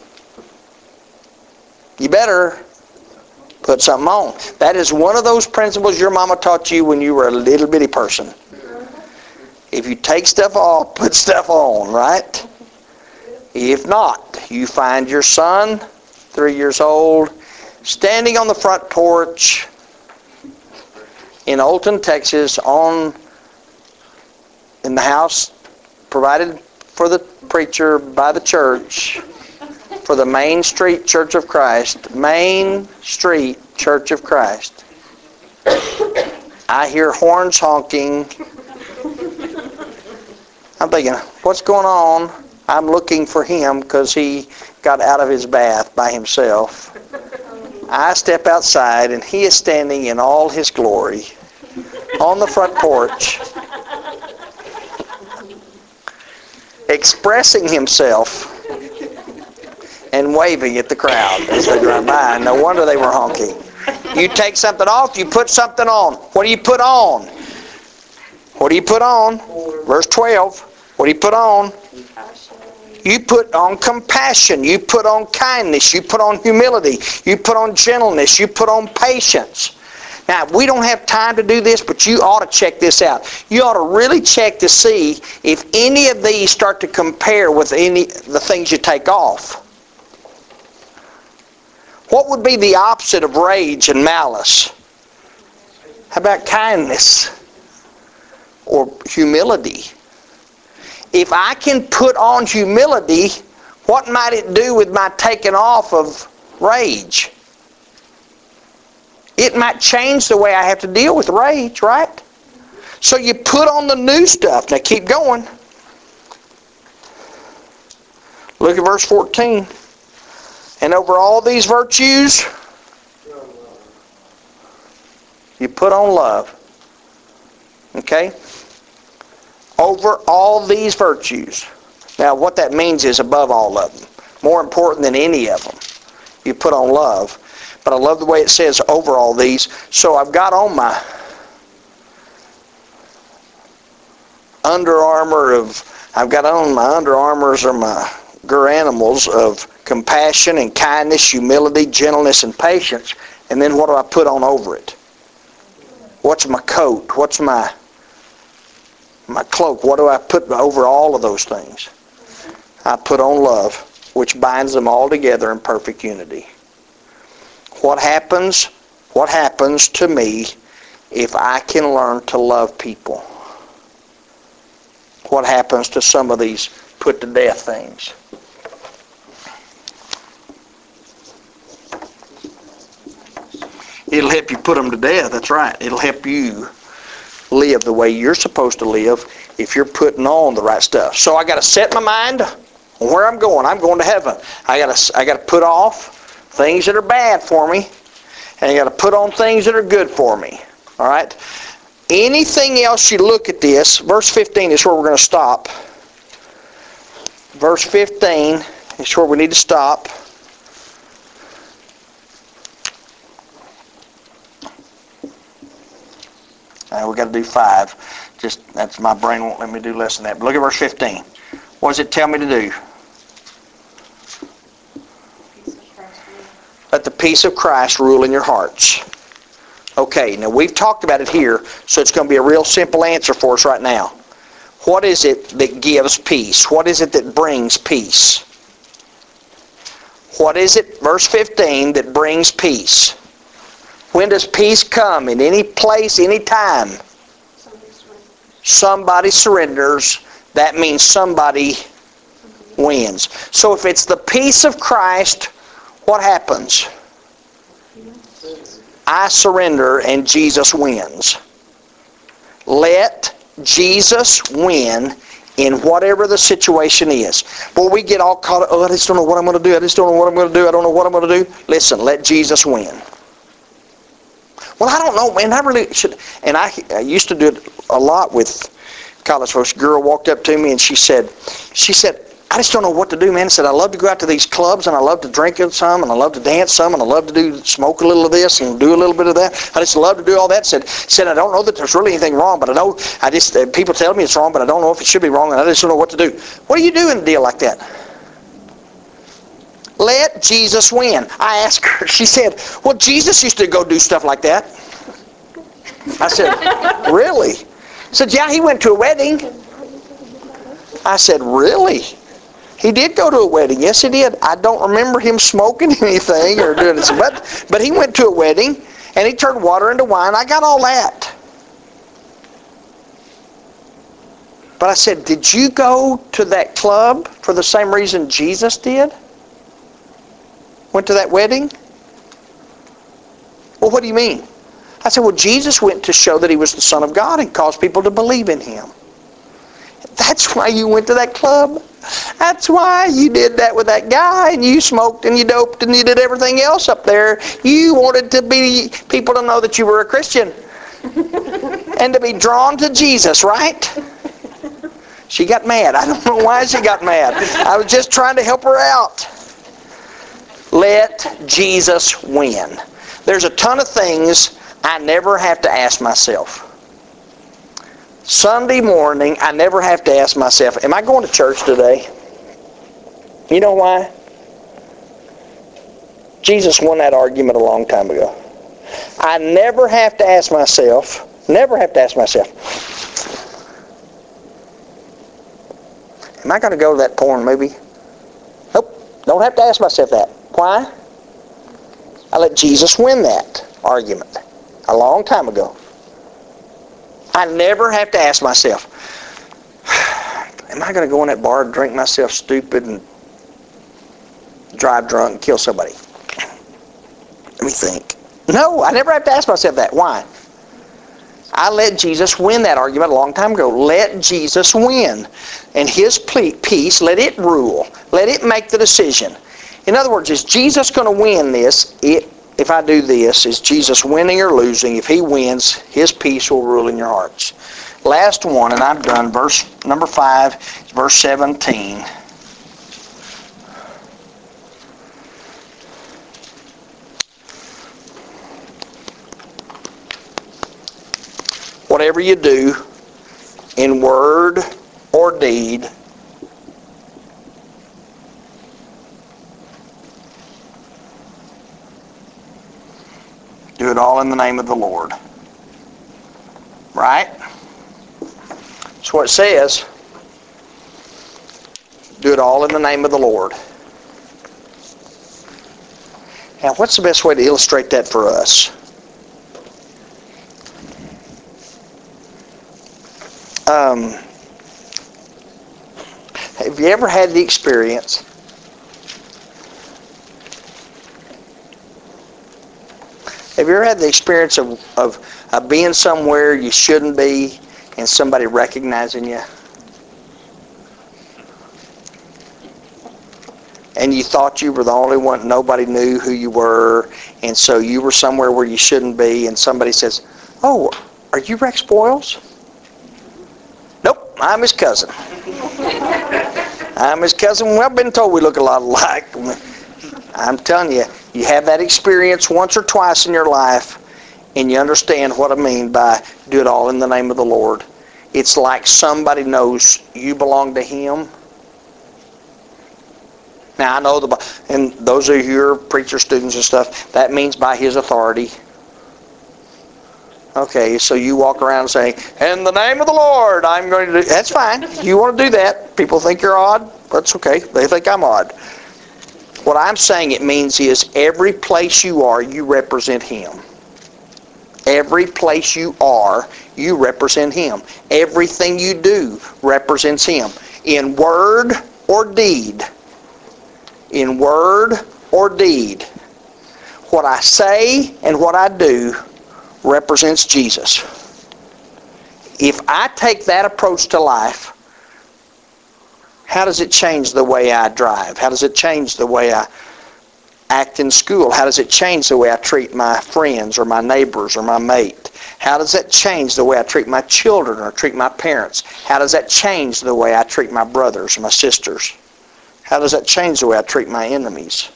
you better put something on. That is one of those principles your mama taught you when you were a little bitty person. If you take stuff off, put stuff on, right? If not, you find your son, three years old, standing on the front porch in Olton, Texas, on in the house provided for the preacher by the church, for the Main Street Church of Christ. Main Street Church of Christ. I hear horns honking. I'm thinking, what's going on? I'm looking for him because he got out of his bath by himself. I step outside and he is standing in all his glory on the front porch, expressing himself and waving at the crowd as they drive by. No wonder they were honking. You take something off, you put something on. What do you put on? What do you put on? Verse twelve. What do you put on? You put on compassion. You put on kindness. You put on humility. You put on gentleness. You put on patience. Now, we don't have time to do this, but you ought to check this out. You ought to really check to see if any of these start to compare with any the things you take off. What would be the opposite of rage and malice? How about kindness or humility? If I can put on humility, what might it do with my taking off of rage? It might change the way I have to deal with rage, right? So you put on the new stuff. Now keep going. Look at verse fourteen. And over all these virtues, you put on love. Okay? Over all these virtues. Now what that means is above all of them. More important than any of them. You put on love. But I love the way it says over all these. So I've got on my Under Armour of, I've got on my Under Armours or my Garanimals of compassion and kindness, humility, gentleness, and patience. And then what do I put on over it? What's my coat? What's my my cloak? What do I put over all of those things? I put on love, which binds them all together in perfect unity. What happens? What happens to me if I can learn to love people? What happens to some of these put to death things? It'll help you put them to death. That's right. It'll help you live the way you're supposed to live if you're putting on the right stuff. So I got to set my mind on where I'm going. I'm going to heaven. I got to I got to put off things that are bad for me, and I got to put on things that are good for me. All right. Anything else you look at this, verse fifteen is where we're going to stop. Verse fifteen is where we need to stop. Uh, we got to do five. Just that's my brain won't let me do less than that. But look at verse fifteen. What does it tell me to do? Let the peace of Christ rule in your hearts. Okay, now we've talked about it here, so it's going to be a real simple answer for us right now. What is it that gives peace? What is it that brings peace? What is it, verse fifteen, that brings peace? When does peace come? In any place, any time? Somebody surrenders. That means somebody wins. So if it's the peace of Christ, what happens? I surrender and Jesus wins. Let Jesus win in whatever the situation is. Boy, we get all caught up, oh, I just don't know what I'm going to do. I just don't know what I'm going to do. I don't know what I'm going to do. Listen, let Jesus win. Well, I don't know, man. I really should. And I, I used to do it a lot with college folks. A girl walked up to me and she said, she said, I just don't know what to do, man. I said, I love to go out to these clubs and I love to drink some and I love to dance some and I love to do smoke a little of this and do a little bit of that. I just love to do all that. Said, said I don't know that there's really anything wrong, but I know I just uh, people tell me it's wrong, but I don't know if it should be wrong and I just don't know what to do. What do you do in a deal like that? Let Jesus win. I asked her. She said, well, Jesus used to go do stuff like that. I said, really? I said, yeah, he went to a wedding. I said, really? He did go to a wedding. Yes, he did. I don't remember him smoking anything or doing it. But, but he went to a wedding, and he turned water into wine. I got all that. But I said, did you go to that club for the same reason Jesus did? Went to that wedding? Well, what do you mean? I said, well, Jesus went to show that he was the Son of God and caused people to believe in him. That's why you went to that club. That's why you did that with that guy, and you smoked and you doped and you did everything else up there. You wanted to be people to know that you were a Christian and to be drawn to Jesus, right? She got mad. I don't know why she got mad. I was just trying to help her out. Let Jesus win. There's a ton of things I never have to ask myself. Sunday morning, I never have to ask myself, am I going to church today? You know why? Jesus won that argument a long time ago. I never have to ask myself, never have to ask myself, am I going to go to that porn movie? Nope, don't have to ask myself that. Why? I let Jesus win that argument a long time ago. I never have to ask myself, am I going to go in that bar and drink myself stupid and drive drunk and kill somebody? Let me think. No, I never have to ask myself that. Why? I let Jesus win that argument a long time ago. Let Jesus win. And his peace, let it rule. Let it make the decision. In other words, is Jesus going to win this? It, if I do this, is Jesus winning or losing? If he wins, his peace will rule in your hearts. Last one, and I'm done. Verse number five, verse seventeen. Whatever you do, in word or deed, do it all in the name of the Lord. Right? That's what it says. Do it all in the name of the Lord. Now, what's the best way to illustrate that for us? Um, have you ever had the experience Have you ever had the experience of, of, of being somewhere you shouldn't be and somebody recognizing you? And you thought you were the only one, nobody knew who you were, and so you were somewhere where you shouldn't be, and somebody says, oh, are you Rex Boyles? Nope, I'm his cousin. I'm his cousin. Well, I've been told we look a lot alike. I'm telling you, you have that experience once or twice in your life, and you understand what I mean by do it all in the name of the Lord, it's like somebody knows you belong to Him. Now I know, the and those of you who are preacher students and stuff, that means by His authority. Okay, so you walk around saying, in the name of the Lord, I'm going to do... That's fine. You want to do that. People think you're odd. That's okay. They think I'm odd. What I'm saying it means is every place you are, you represent Him. Every place you are, you represent Him. Everything you do represents Him. In word or deed. In word or deed. What I say and what I do represents Jesus. If I take that approach to life, how does it change the way I drive? How does it change the way I act in school? How does it change the way I treat my friends or my neighbors or my mate? How does that change the way I treat my children or treat my parents? How does that change the way I treat my brothers or my sisters? How does that change the way I treat my enemies?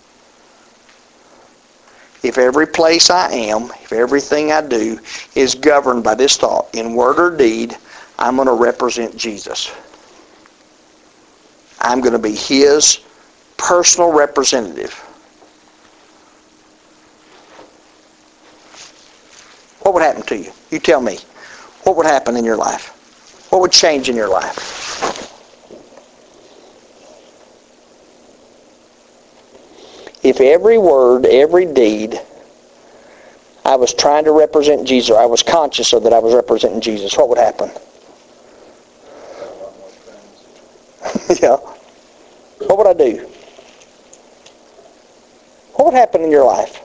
If every place I am, if everything I do is governed by this thought, in word or deed, I'm going to represent Jesus. I'm going to be His personal representative. What would happen to you? You tell me. What would happen in your life? What would change in your life? If every word, every deed, I was trying to represent Jesus, or I was conscious of that I was representing Jesus, what would happen? Yeah. What would I do? What would happen in your life?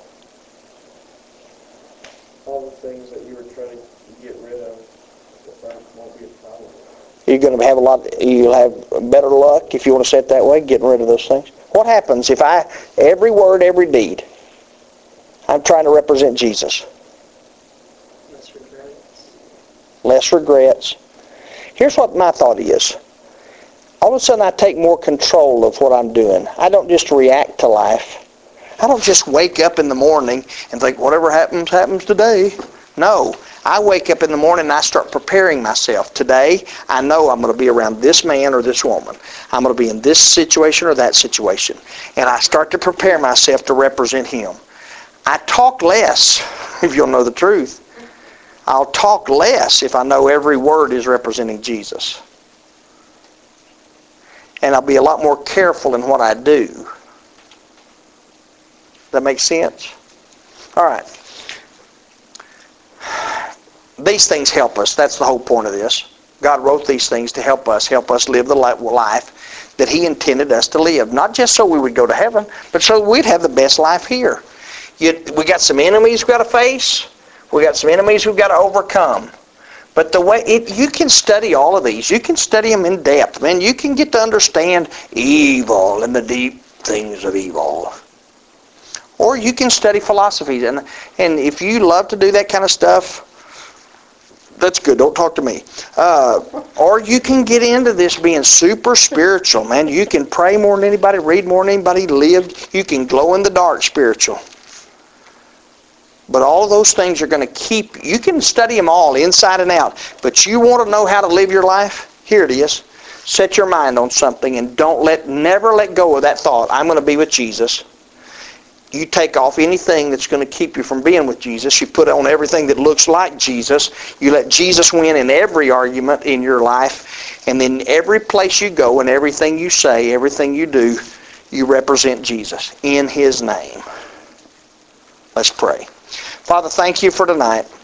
All the things that you were trying to get rid of won't be a problem. You're going to have a lot. You'll have better luck, if you want to say it that way, getting rid of those things. What happens if I, every word, every deed, I'm trying to represent Jesus? Less regrets. Less regrets. Here's what my thought is. All of a sudden I take more control of what I'm doing. I don't just react to life. I don't just wake up in the morning and think, whatever happens, happens today. No. I wake up in the morning and I start preparing myself. Today, I know I'm going to be around this man or this woman. I'm going to be in this situation or that situation. And I start to prepare myself to represent Him. I talk less, if you'll know the truth. I'll talk less if I know every word is representing Jesus. And I'll be a lot more careful in what I do. Does that make sense? All right. These things help us. That's the whole point of this. God wrote these things to help us, help us live the life that He intended us to live. Not just so we would go to heaven, but so we'd have the best life here. You, we got some enemies we've got to face. We got some enemies we've got to overcome. But the way it, you can study all of these. You can study them in depth. Man, you can get to understand evil and the deep things of evil. Or you can study philosophies. And, and if you love to do that kind of stuff, that's good. Don't talk to me. Uh, or you can get into this being super spiritual, man. You can pray more than anybody, read more than anybody, live. You can glow in the dark spiritual. But all of those things are going to keep, you can study them all inside and out. But you want to know how to live your life? Here it is. Set your mind on something and don't let, never let go of that thought. I'm going to be with Jesus. You take off anything that's going to keep you from being with Jesus. You put on everything that looks like Jesus. You let Jesus win in every argument in your life. And then every place you go and everything you say, everything you do, you represent Jesus in His name. Let's pray. Father, thank You for tonight.